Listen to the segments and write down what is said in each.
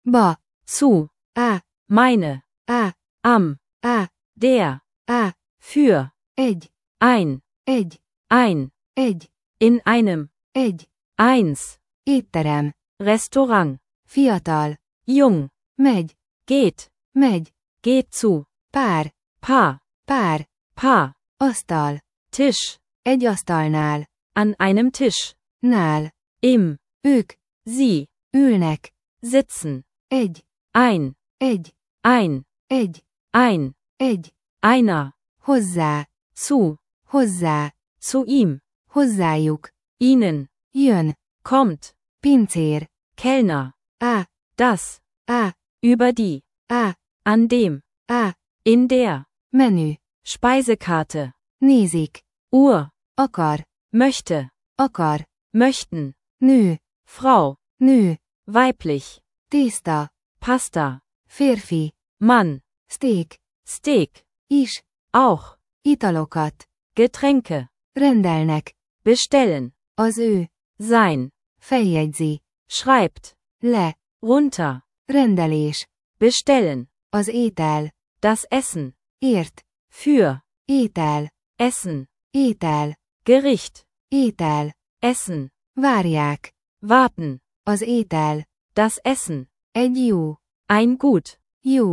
ba, zu, á, meine, á, am, á, der, á, für, egy, ein, egy, in einem, egy, eins, étterem, Restaurant, fiatal, jung, megy, geht zu, pár, Paar, asztal, Tisch, egy asztalnál, an einem Tisch, nál, im, ők, sie, ülnek, sitzen, egy, ein, egy, einer, hozzá, zu ihm, hozzájuk, ihnen, jön, kommt, pincér, Kellner, á, das, á, über die, á, an dem, á, in der, menü, Speisekarte, nézik, Uhr, akar, möchte, akar, möchten, nő, Frau, nő, weiblich, tészta, Pasta, férfi, Mann, steak, is, auch, italokat, Getränke, rendelnek, bestellen, az ő, sein, feljegyzi, schreibt, le, runter, rendelés, bestellen, az étel, das Essen, ért, für, étel, Essen, étel, Gericht, étel, Essen, várják, warten, az étel, das Essen, egy jó, ein gut,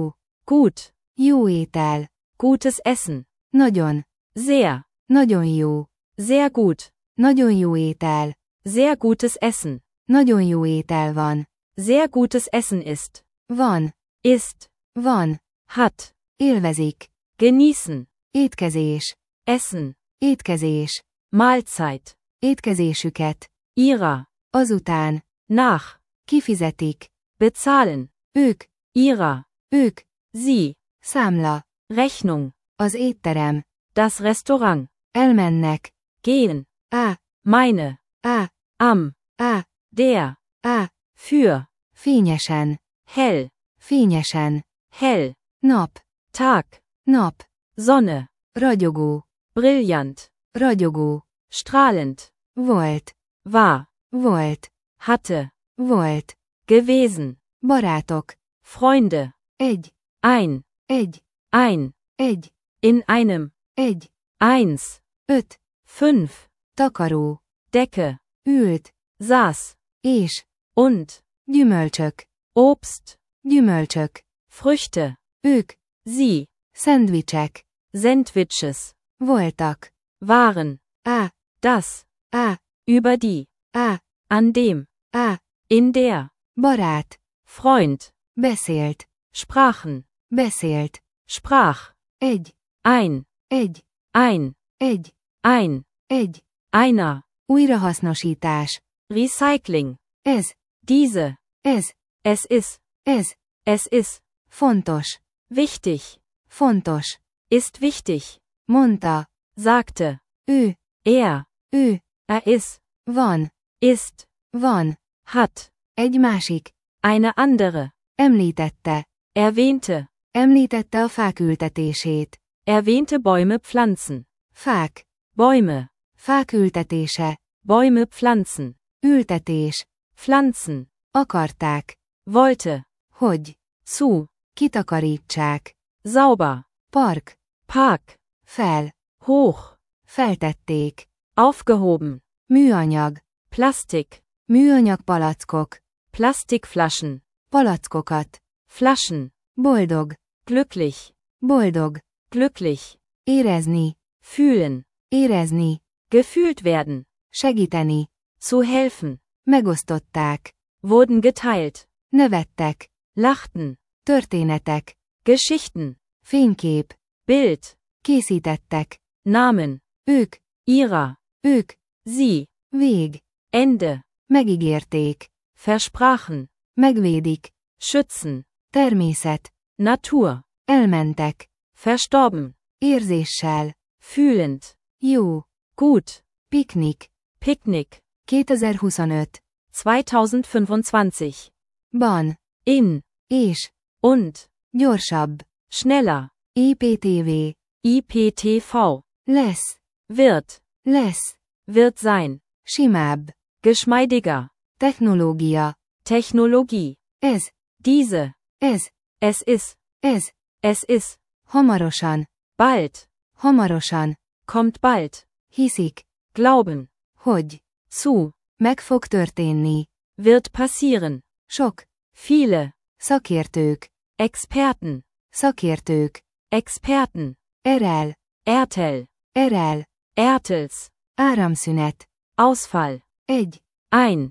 jó étel, gutes Essen, nagyon, sehr jó, gut, nagyon jó étel, sehr gutes Essen, nagyon jó étel van, sehr gutes Essen ist, van, ist, van, hat, élvezik, genießen, étkezés, essen, étkezés, Mahlzeit, étkezésüket, ihrer, azután, nach, kifizetik, bezahlen, ihrer, ők, sie, számla, Rechnung, az étterem, das Restaurant, elmennek, gehen, á, meine, á, am, á, der, á, für, fényesen, hell, nap, Tag, nap, Sonne, ragyogó, brillant, ragyogó, strahlend, volt, war, volt, hatte, volt, gewesen, barátok, Freunde, egy, ein, egy, in einem, egy, eins, 5, 5, takaró, Decke, ült, saß, és, und, gyümölcsök, Obst, gyümölcsök, Früchte, ők, sie, szendvicsek, Sandwiches, voltak, waren, á, das, á, über die, á, an dem, á, in der, barát, Freund, beszélt, sprachen, beszélt, sprach, egy, ein, egy, ein, egy, einer, újrahasznosítás, Recycling, ez, diese, ez, es ist, fontos, wichtig, fontos, ist wichtig, mondta, sagte, ő, er ist, van, van, hat, egy másik, eine andere, említette, erwähnte a fák ültetését, erwähnte Bäume pflanzen, fák, Bäume, fák ültetése, Bäume pflanzen, ültetés, pflanzen, akarták, wollte, hogy, zu, kitakarítsák, sauber, park, fel, hoch, feltették, aufgehoben, műanyag, Plastik, műanyag palackok, Plastikflaschen, palackokat, Flaschen, boldog, boldog, glücklich, érezni, fühlen, gefühlt werden, segíteni, zu helfen, megosztották, wurden geteilt, nevettek, lachten, történetek, Geschichten, fénykép, Bild, készítettek, Namen, ők, ihrer, sie, vég, Ende, megígérték, versprachen, megvédik, schützen, természet, Natur, elmentek, verstorben, érzéssel, fühlend, jó, gut, piknik, Picknick, 2025, 2025, ban, in, és, und, gyorsabb, schneller, IPTV, IPTV, lesz, wird sein, simább, geschmeidiger, technológia, Technologie, ez, Diese. Ez. Es ist. Ez. Es ist. Hamarosan. Bald. Hamarosan. Kommt bald. Hiszik. Glauben. Hogy. Zu. Meg fog történni. Wird passieren. Sok. Viele. Szakértők. Experten. Szakértők. Experten. Erel. Ertel. Erel. Ertels. Áramszünet. Ausfall. Egy. Ein.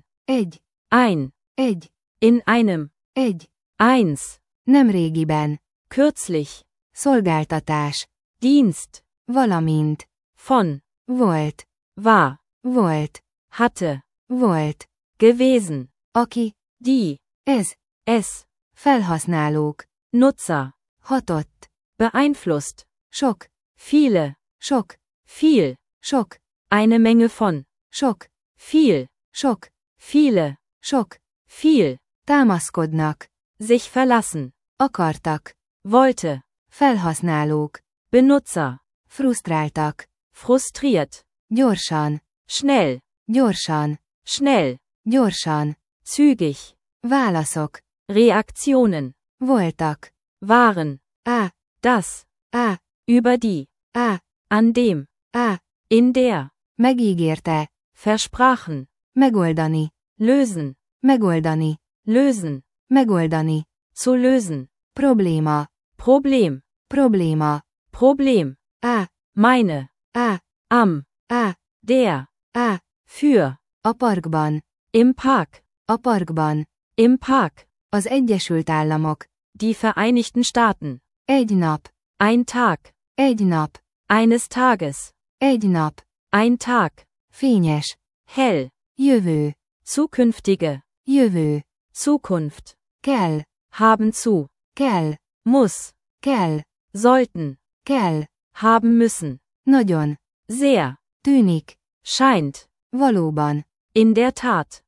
Egy. Egy. In einem. Egy. Eins. Nemrégiben. Kürzlich. Szolgáltatás. Dienst. Valamint. Von. Volt. War. Volt. Hatte. Volt. Gewesen. Aki. Die. Ez. Es. Felhasználók. Nutzer. Hatott. Beeinflusst. Sok. Viele. Sok. Viel. Sok. Eine Menge von. Sok. Viel. Sok. Viele. Sok. Viel. Támaszkodnak. Sich verlassen. Akartak. Wollte. Felhasználók. Benutzer. Frusztráltak. Frustriert. Gyorsan. Schnell. Gyorsan. Schnell. Gyorsan. Zügig. Válaszok. Reaktionen. Voltak. Waren. Á. Das. Á. Über die. Á. An dem. Á. In der. Megígérte. Versprachen. Megoldani. Lösen. Megoldani. Lösen. Megoldani. Zu lösen. Probléma. Problem. Probléma. Problem. Á. Meine. Á. Am. Á. Der. Á. Für. A parkban. Im Park. A parkban. Im Park. Az Egyesült Államok. Die Vereinigten Staaten. Egy nap. Ein Tag. Egy nap. Eines Tages. Egy nap. Ein Tag. Fényes. Hell. Jövő. Zukünftige. Jövő. Zukunft. Kell. Haben zu. Kell. Muss. Kell. Sollten. Kell. Haben müssen. Nagyon. Sehr. Tűnik. Scheint. Valóban. In der Tat.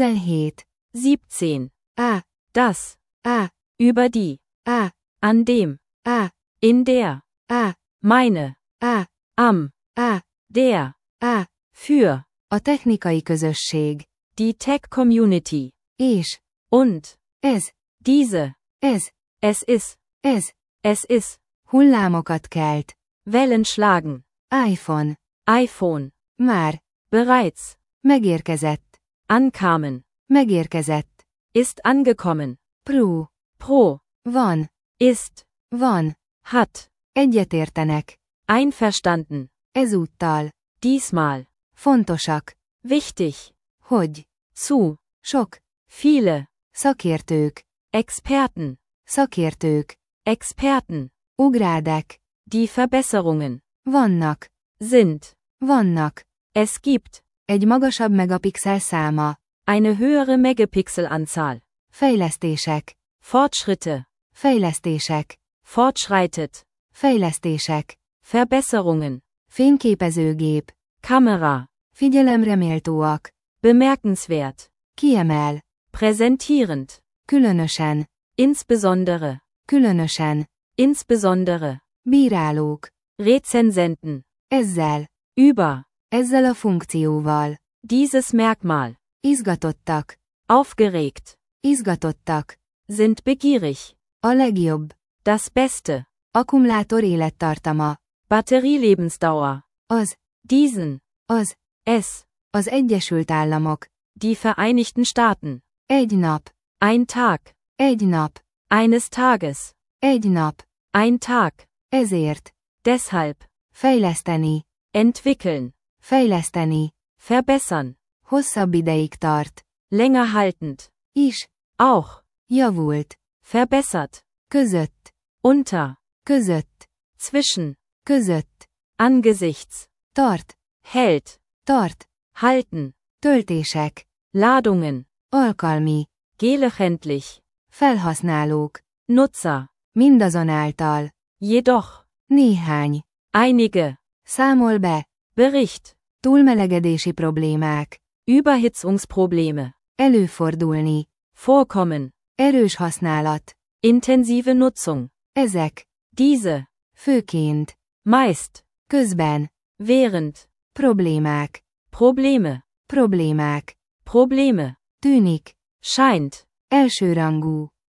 17. 17. Á. Das. Á. Über die. Á. An dem. Á. In der. Á. Meine. Á. Am. Á. Der. Á. Für. A technikai közösség. Die Tech Community. És. Und. Ez. Diese. Ez. Es ist. Ez. Es ist. Hullámokat kelt. Wellen schlagen. iPhone. iPhone. Már. Bereits. Megérkezett. Ankamen. Megérkezett. Ist angekommen. Pro. Pro. Van. Ist. Van. Hat. Egyetértenek. Einverstanden. Ezúttal. Diesmal. Fontosak. Wichtig. Hogy. Zu. Sok. Viele. Szakértők. Experten. Szakértők. Experten. Ugrádek. Die Verbesserungen. Vannak. Sind. Vannak. Es gibt. Egy magasabb megapixel száma. Eine höhere Megapixelanzahl. Fejlesztések. Fortschritte. Fejlesztések. Fortschreitet. Fejlesztések. Verbesserungen. Fényképezőgép. Kamera. Figyelemre méltóak. Bemerkenswert. Kiemel. Präsentierend. Különösen. Insbesondere. Különösen. Insbesondere. Bírálók. Rezensenten. Ezzel. Über. Ezzel a funkcióval. Dieses Merkmal. Izgatottak. Aufgeregt. Izgatottak. Sind begierig. A legjobb. Das Beste. Akkumulátor élettartama. Batterielebensdauer. Az. Diesen. Az. Es. Az Egyesült Államok. Die Vereinigten Staaten. Egy nap. Ein Tag. Egy nap. Eines Tages. Egy nap. Ein Tag. Ezért. Deshalb. Fejleszteni. Entwickeln. Fejleszteni. Verbessern. Hosszabb ideig tart. Länger haltend. Is. Auch. Javult. Verbessert. Között. Unter. Között. Zwischen. Között. Angesichts. Tart. Hält. Tart. Halten. Töltések. Ladungen. Alkalmi. Gelegentlich. Felhasználók. Nutzer. Mindazonáltal. Jedoch. Néhány. Einige. Számol be. Bericht. Túlmelegedési problémák. Überhitzungsprobleme. Előfordulni. Vorkommen. Erős használat. Intensive Nutzung. Ezek. Diese. Főként. Meist. Közben. Während. Problémák. Probleme. Problémák. Probleme. Tűnik. Scheint. Elsőrangú.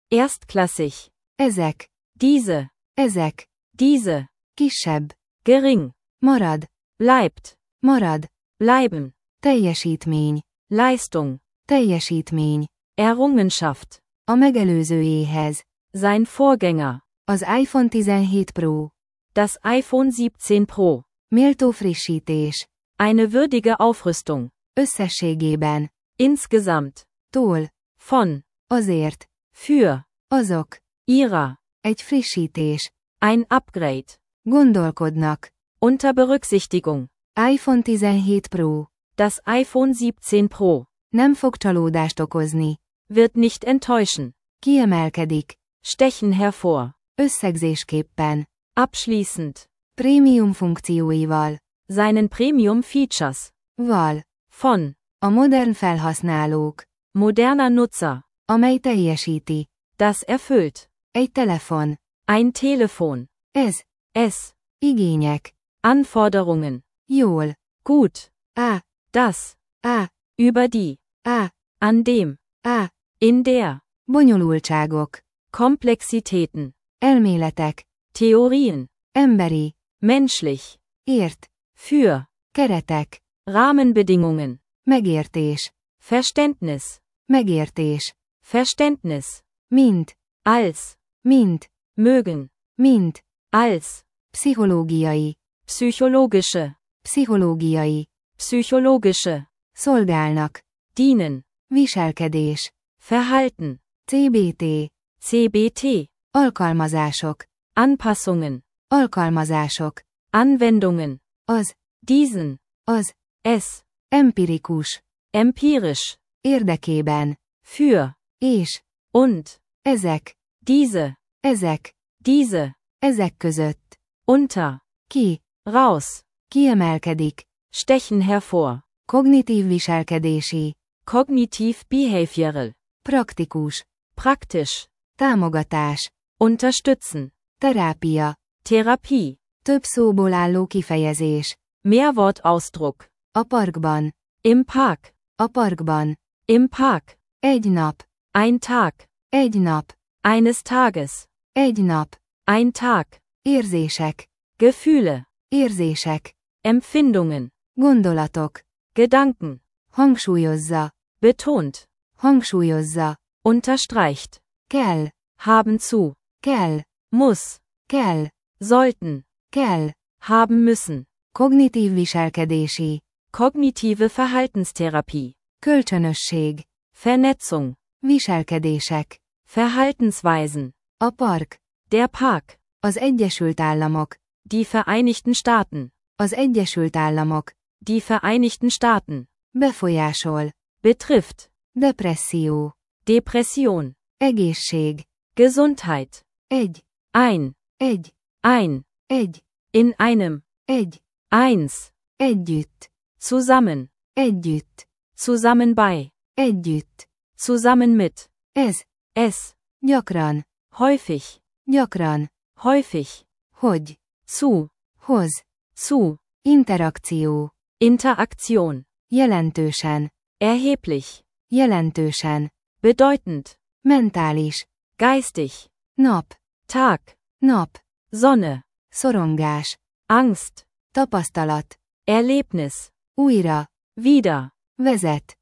erstklassig, ezek, diese, kisebb, gering, marad, bleibt, bleiben, teljesítmény, Leistung, teljesítmény, Errungenschaft, a megelőzőjéhez, sein Vorgänger, az iPhone 17 Pro, das iPhone 17 Pro, méltó frissítés, eine würdige Aufrüstung, összességében, insgesamt, tól, von, azért, für, azok, ihrer, egy frissítés, ein Upgrade, gondolkodnak, unter Berücksichtigung, iPhone 17 Pro, das iPhone 17 Pro, nem fog csalódást okozni, wird nicht enttäuschen, kiemelkedik, stechen hervor, összegzésképpen, abschließend, prémium funkcióival, seinen Premium Features, val, von, a modern felhasználók, moderner Nutzer, amely teljesíti, das erfüllt, egy telefon, ein Telefon, ez, igények, Anforderungen, jól, gut, das, über die, an dem, in der, bonyolultságok, Komplexitäten, elméletek, Theorien, emberi, menschlich, ért, für, keretek, Rahmenbedingungen, megértés, Verständnis, mint, als, mint, mögen, mint, als, pszichológiai, psychologische, szolgálnak, dienen, viselkedés, Verhalten, CBT, alkalmazások, Anpassungen, Anwendungen, az, diesen, es, empirikus, empirisch, érdekében, für, és, und, ezek, diese, ezek között, unter, ki, raus, kiemelkedik, stechen hervor, kognitív viselkedési, kognitiv-behavioral, praktikus, praktisch, támogatás, unterstützen, terápia, Therapie, több szóból álló kifejezés, Mehrwortausdruck, a parkban, im Park, egy nap, ein Tag, egy nap, eines Tages, egy nap, ein Tag, érzések, Gefühle, érzések, Empfindungen, gondolatok, Gedanken, hangsúlyozza, betont, hangsúlyozza, unterstreicht, kell, haben zu, kell, muss, kell, sollten, kell, haben müssen, kognitív viselkedési, kognitive Verhaltenstherapie, kölcsönösség, Vernetzung, viselkedések, Verhaltensweisen, a park, der Park, az Egyesült Államok, die Vereinigten Staaten, az Egyesült Államok, die Vereinigten Staaten, befolyásol, betrifft, depresszió, Depression, egészség, Gesundheit, egy, ein, egy, in einem, eins, együtt, zusammen, zusammen bei, együtt, zusammen mit, es, gyakran, häufig, hogy, zu, interakció, Interaktion, jelentősen, erheblich, bedeutend, mentális, geistig, nap, Tag, Sonne, szorongás, Angst, tapasztalat, Erlebnis, újra, wieder, vezet,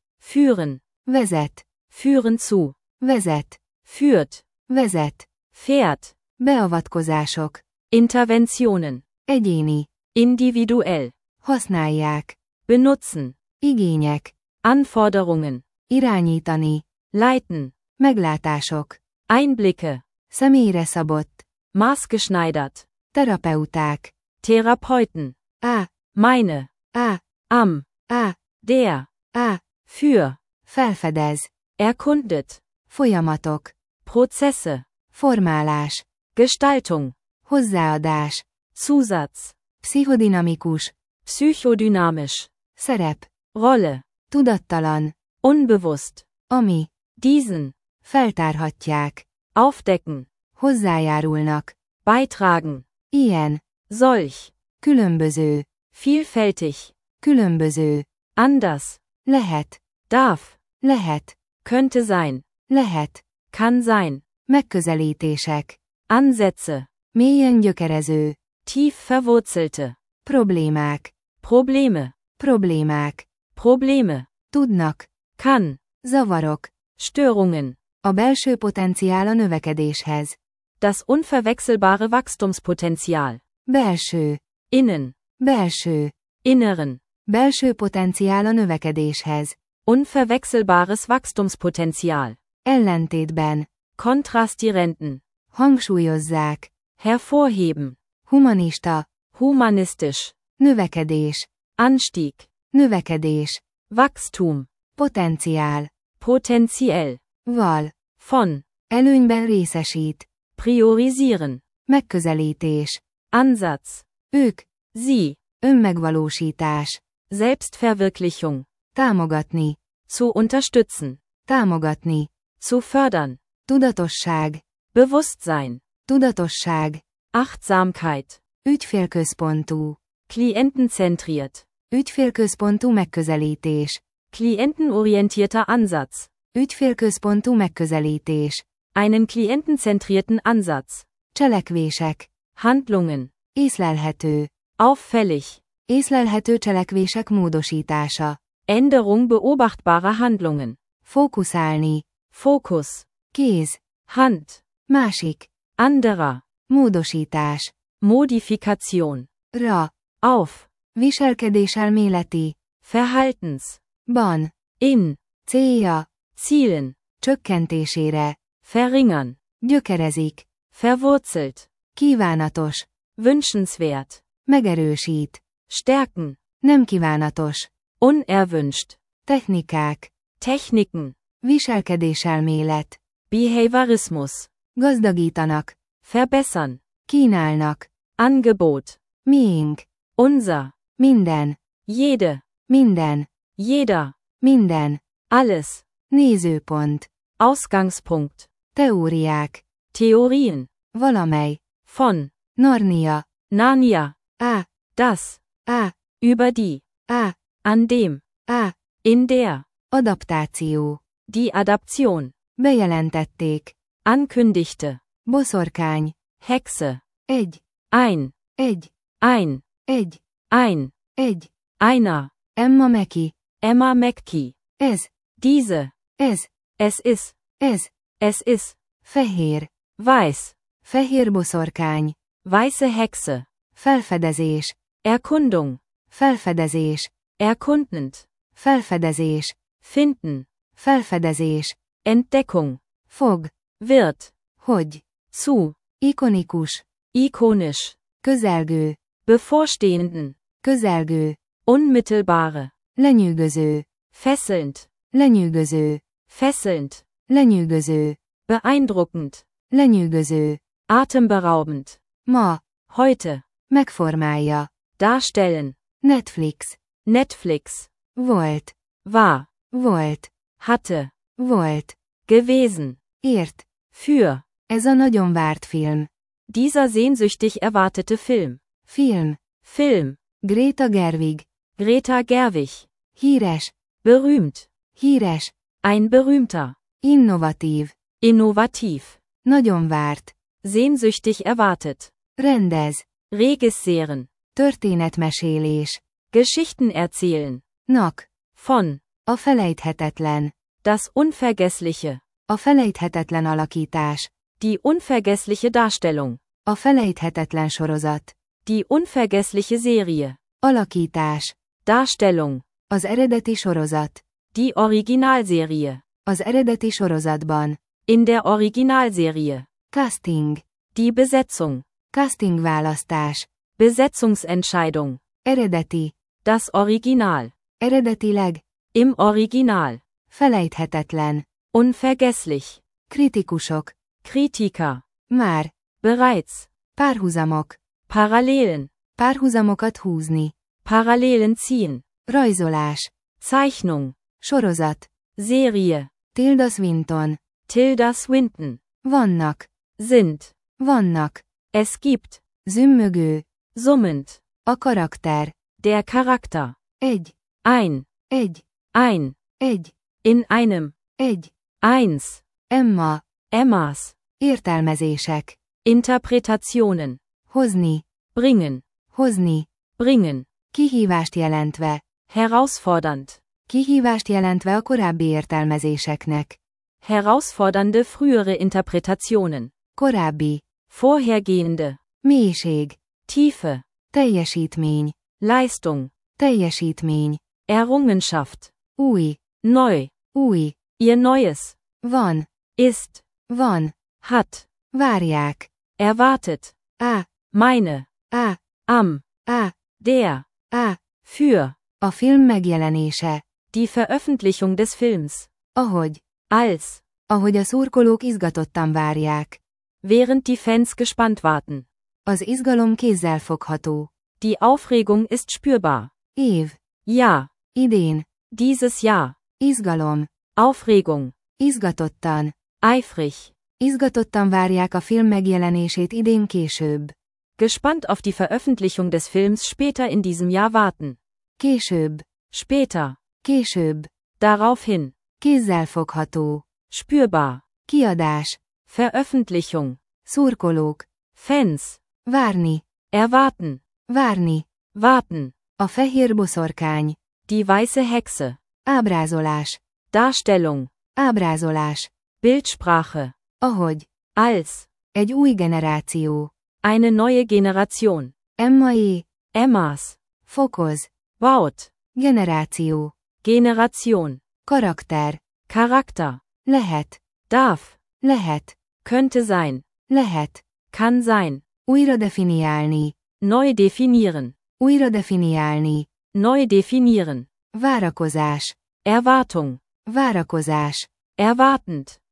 führen zu, vezet, führt, vezet, fährt, beavatkozások, Interventionen, egyéni, individuell, használják, benutzen, igények, Anforderungen, irányítani, leiten, meglátások, Einblicke, személyre szabott, maßgeschneidert, terapeuták, Therapeuten, meine, am, der, für, felfedez, erkundet, folyamatok, Prozesse, formálás, Gestaltung, hozzáadás, Zusatz, pszichodinamikus, psychodynamisch, szerep, Rolle, tudattalan, unbewusst, ami, diesen, feltárhatják, aufdecken, hozzájárulnak, beitragen, ilyen, solch, különböző, vielfältig, különböző, anders, lehet, darf, lehet, könnte sein, lehet, kann sein, Megközelítések. Ansätze, Mélyen gyökerező. tief verwurzelte, Problémák. Probleme, Problémák. Probleme, Tudnak. kann, Zavarok. Störungen, A belső potenciál a növekedéshez. das unverwechselbare Wachstumspotenzial, Belső. innen, Belső. inneren, Belső potenciál a növekedéshez. unverwechselbares Wachstumspotenzial, Ellentétben. kontrastierenden, Hangsúlyozzák. hervorheben, Humanista. humanistisch, Növekedés. Anstieg, Növekedés. Wachstum, Potenciál. potenziell, Val. von, Előnyben részesít. priorisieren, Megközelítés. Ansatz, Ők. sie, Önmegvalósítás. Selbstverwirklichung, Támogatni. zu unterstützen, Támogatni. zu fördern, Tudatosság. Bewusstsein, Tudatosság. Achtsamkeit, Ügyfélközpontú. klientenzentriert, Ügyfélközpontú megközelítés. klientenorientierter Ansatz, Ügyfélközpontú megközelítés. einen klientenzentrierten Ansatz, Cselekvések. Handlungen, Észlelhető. auffällig, Észlelhető cselekvések módosítása. Änderung beobachtbarer Handlungen, Fókuszálni. Fokus, Kéz. Hand, Másik. anderer, Módosítás. Modifikation, Ra. auf, Viselkedéselméleti. Verhaltens, Ban. in, Célja. zielen, Csökkentésére. verringern, Gyökerezik. verwurzelt, Kívánatos. wünschenswert, Megerősít. stärken, Nem kívánatos. unerwünscht, Technikák. Techniken, Viselkedéselmélet. Behaviorismus, Gazdagítanak. verbessern, Kínálnak. Angebot, Miénk. unser, Minden. jede, Minden. jeder, Minden. alles, Nézőpont. Ausgangspunkt, Teóriák. Theorien, Valamely. von, Narnia. Narnia, A. das, A. über die, A. an dem, A. in der, Adaptáció. die Adaption, Bejelentették. ankündigte, Boszorkány. Hexe, Egy. ein, Egy. ein, Egy. ein, Egy. einer, Emma Meki. Emma McKee, Ez. diese, Ez. es ist, Ez. Fehér. weiß, Fehér boszorkány. weiße Hexe, Felfedezés. Erkundung, Felfedezés. erkundend, Felfedezés. finden, Felfedezés. Entdeckung, Fog. wird, Hogy. zu, Ikonikus. ikonisch, Közelgő. bevorstehenden, Közelgő. unmittelbare, Lenyűgöző. fesselnd, Lenyűgöző. fesselnd, Lenyűgöző. beeindruckend, Lenyűgöző. atemberaubend, Ma. heute, Megformálja. darstellen, Netflix. Netflix, Volt. war, Volt. hatte, Volt. gewesen, Ért. für, Ez a nagyon várt film. dieser sehnsüchtig erwartete Film, Film. Greta Gerwig. Greta Gerwig, Híres. berühmt, Híres. ein berühmter, Innovatív. innovativ, Nagyon várt. sehnsüchtig erwartet, Rendez. Regisséren, Történetmesélés. Geschichten erzählen, Nak. von, A felejthetetlen. das Unvergessliche, A felejthetetlen alakítás. die unvergessliche Darstellung, A felejthetetlen sorozat. die unvergessliche Serie, Alakítás. Darstellung, Az eredeti sorozat. die Originalserie, Az eredeti sorozatban. in der Originalserie, Casting. die Besetzung, Casting választás. Besetzungsentscheidung, Eredeti. das Original, Eredetileg. im Original, Felejthetetlen. unvergesslich, Kritikusok. Kritiker, Már. bereits, Párhuzamok. Parallelen, Párhuzamokat húzni. Parallelen ziehen, Rajzolás. Zeichnung, Sorozat. Serie, Tilda Swinton. Tilda Swinton, Vannak. sind, Vannak. es gibt, Zümmögő. summend, A karakter. der Charakter, Egy. ein, Egy. ein, Egy. in einem, Egy. eins, Emma. Emmas, Értelmezések. Interpretationen. Hozni. Bringen. Hozni. Bringen. Kihívást jelentve. Herausfordernd. Kihívást jelentve a korábbi értelmezéseknek. Herausfordernde frühere Interpretationen. Korábbi. Vorhergehende. Mélység. Tiefe. Teljesítmény. Leistung. Teljesítmény. Errungenschaft. Új. Neu. Új. Ihr Neues. Van. Ist. Van. Hat. Várják. Erwartet. Meine. Am. Der. Für. A film megjelenése. Die Veröffentlichung des Films. Ahogy. Als. Ahogy a szurkolók izgatottan várják. Während die Fans gespannt warten. Az izgalom kézzelfogható. Die Aufregung ist spürbar. Év. Ja. Idén. Dieses Jahr. Izgalom. Aufregung. Izgatottan. Eifrig. Izgatottan várják a film megjelenését idén később. Gespannt auf die Veröffentlichung des Films später in diesem Jahr warten. Később. Später. Később. Daraufhin. Kézzelfogható. Spürbar. Kiadás. Veröffentlichung. Szurkolók. Fans. Várni. Erwarten. Várni. Warten. A fehér boszorkány. Die weiße Hexe. Ábrázolás. Darstellung. Ábrázolás. Bildsprache. Ahogy. Als. Egy új generáció. Eine neue Generation. Emmaé. Emmas. Fokoz. Baut. Generáció. Generation. Karakter. Charakter. Lehet. Darf. Lehet. Könnte sein. Lehet. Kann sein. Újra definiálni. Neu definieren. Újra definiálni. Neu definieren. Várakozás. Erwartung. Várakozás. Erwartend.